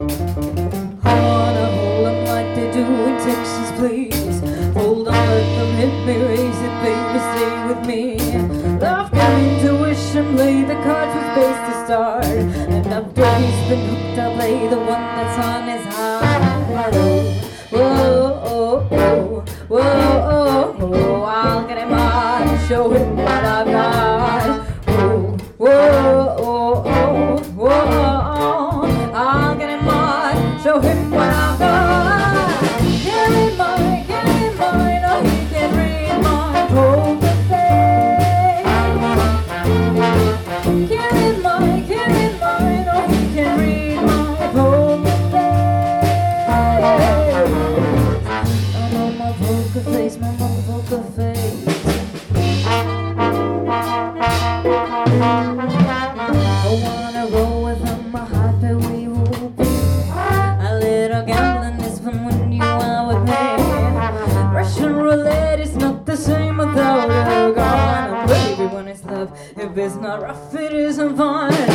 I wanna hold 'em like they do in Texas, please. Hold on, let them hit me, raise it, baby, stay with me. Love came intuition, play the cards with space to start. And after he's been hooked, I'll play the one that's on his heart. Whoa, oh, oh, whoa, oh, oh, I'll get him on, show him what I've got. Whoa, whoa, oh, oh, whoa, I'll get him on, show him what I've got. Get in mine, oh, he can read my poker face. Get in mine, oh, he can read my poker face. I'm on my poker face, my poker face. I wanna roll with him, my heart that we will be. A little gambling is fun when you are with me. Russian roulette is not the same without a gun. And baby, when it's love, if it's not rough, it isn't fun.